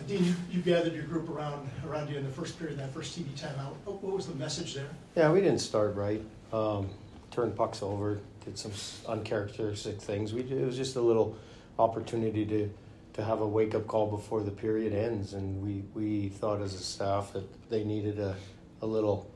Dean, you gathered your group around you in the first period, that first TV timeout. What was the message there? Yeah, we didn't start right. Turned pucks over, did some uncharacteristic things. It was just a little opportunity to have a wake-up call before the period ends, and we thought as a staff that they needed a little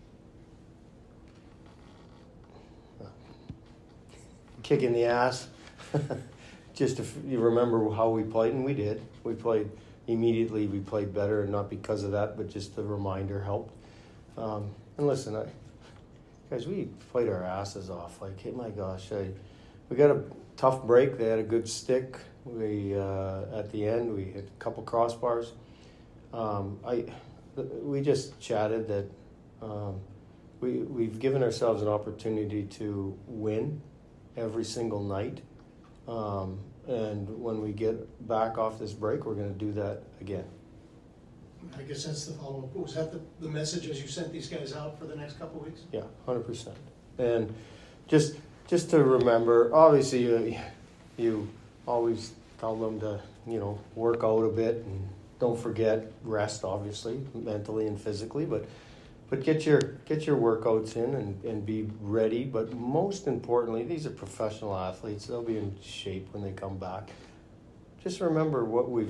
kick in the ass. Just if you remember how we played, and we did. We played immediately. We played better, and not because of that, but just the reminder helped. And listen, guys, we played our asses off. Like, hey, my gosh, we got a tough break. They had a good stick. We at the end we hit a couple crossbars. We just chatted that we've given ourselves an opportunity to win every single night. And when we get back off this break, we're going to do that again. I guess that's the follow-up. Was that the message as you sent these guys out for the next couple of weeks? Yeah, 100%. And just to remember, obviously, you always tell them to, work out a bit and don't forget rest, obviously, mentally and physically, but get your workouts in and be ready. But most importantly, these are professional athletes. They'll be in shape when they come back. Just remember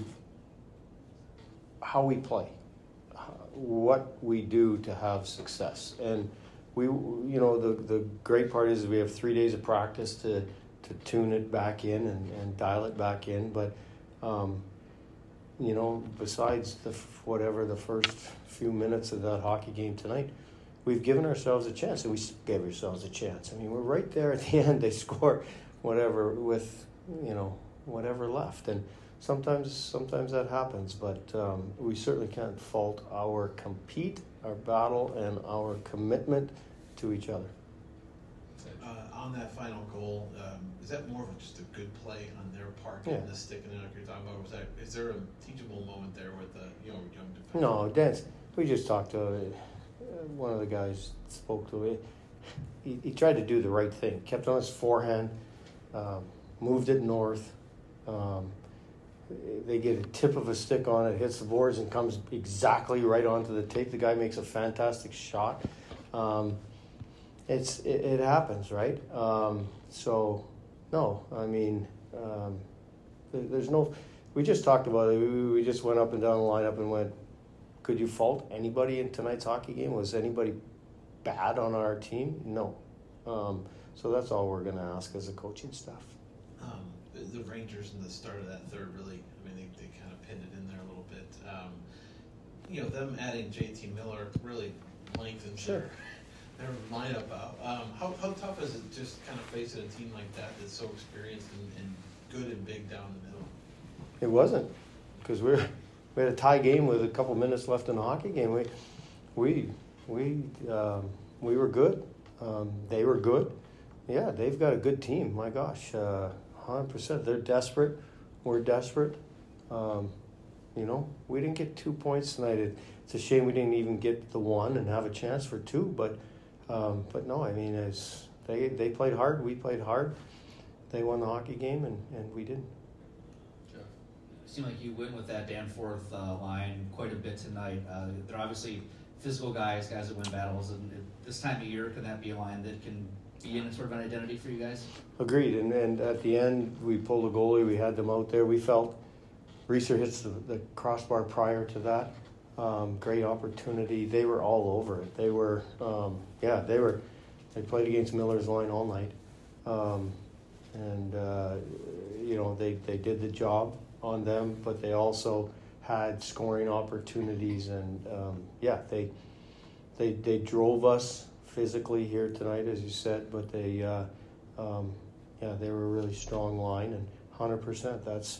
how we play, what we do to have success. And the great part is we have 3 days of practice to tune it back in and dial it back in. But besides the first few minutes of that hockey game tonight, we've given ourselves a chance, and we gave ourselves a chance. I mean, we're right there at the end. They score whatever with, whatever left. And sometimes that happens, but we certainly can't fault our compete, our battle, and our commitment to each other. On that final goal, is that more of just a good play on their part, getting the stick in it like you're talking about? Is there a teachable moment there with the young defender? No, Dan. We just talked to one of the guys. Spoke to it. He tried to do the right thing. Kept on his forehand, moved it north. They get a tip of a stick on it, hits the boards, and comes exactly right onto the tape. The guy makes a fantastic shot. It happens, right? There's no. We just talked about it. We just went up and down the lineup and went, could you fault anybody in tonight's hockey game? Was anybody bad on our team? No. So that's all we're going to ask as a coaching staff. The Rangers in the start of that third really, they kind of pinned it in there a little bit. Them adding JT Miller really lengthens their lineup out. How tough is it just kind of facing a team like that that's so experienced and good and big down the middle? It wasn't, because we had a tie game with a couple minutes left in the hockey game. We were good. They were good. Yeah, they've got a good team. My gosh, 100%. They're desperate. We're desperate. We didn't get 2 points tonight. It's a shame we didn't even get the one and have a chance for two. But no, they played hard. We played hard. They won the hockey game, and we didn't. It seemed like you went with that Danforth line quite a bit tonight. They're obviously physical guys that win battles. And at this time of year, can that be a line that can be in sort of an identity for you guys? Agreed. And at the end, we pulled a goalie. We had them out there. We felt Reeser hits the crossbar prior to that. Great opportunity. They were all over it. They were, they played against Miller's line all night. They did the job on them, but they also had scoring opportunities, and they drove us physically here tonight, as you said, but they were a really strong line, and 100%. That's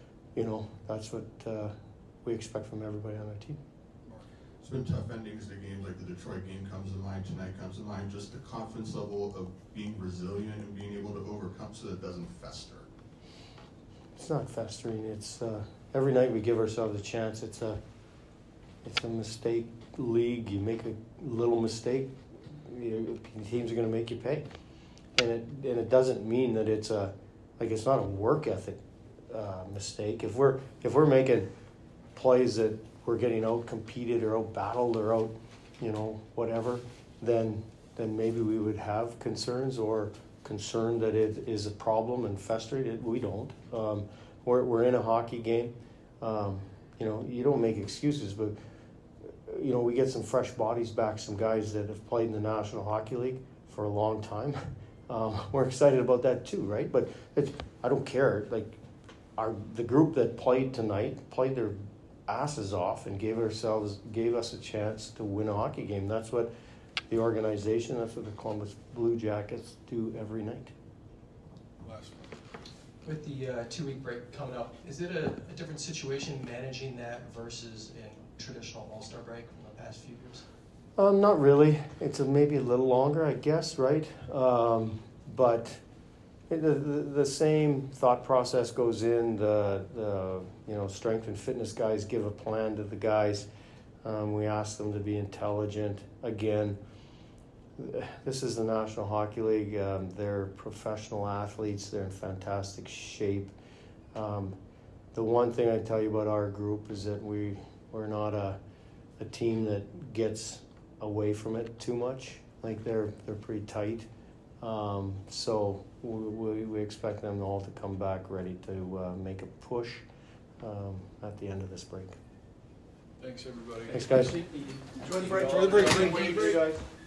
what we expect from everybody on our team. It's been tough endings to games, like the Detroit game comes to mind, tonight comes to mind. Just the confidence level of being resilient and being able to overcome so that it doesn't fester. It's not festering. It's every night we give ourselves a chance. It's a mistake league. You make a little mistake, teams are going to make you pay, and it doesn't mean that it's not a work ethic mistake. If we're making plays that we're getting out competed or out battled or out, whatever, then maybe we would have concerns or concern that it is a problem and frustrated. We don't. We're in a hockey game. You don't make excuses, but we get some fresh bodies back, some guys that have played in the National Hockey League for a long time. We're excited about that too, right? But I don't care. Like the group that played tonight played their asses off and gave us a chance to win a hockey game. That's what the organization, that's what the Columbus Blue Jackets do every night. With the 2-week break coming up, is it a different situation managing that versus a traditional All-Star break from the past few years? Not really. It's maybe a little longer, I guess, right? But the same thought process goes in. The strength and fitness guys give a plan to the guys. We ask them to be intelligent. Again, this is the National Hockey League. They're professional athletes. They're in fantastic shape. The one thing I tell you about our group is that we're not a team that gets away from it too much. Like they're pretty tight. So we expect them all to come back ready to make a push at the end of this break. Thanks, everybody. Thanks, guys. Enjoy the break. Enjoy the break. Enjoy the break.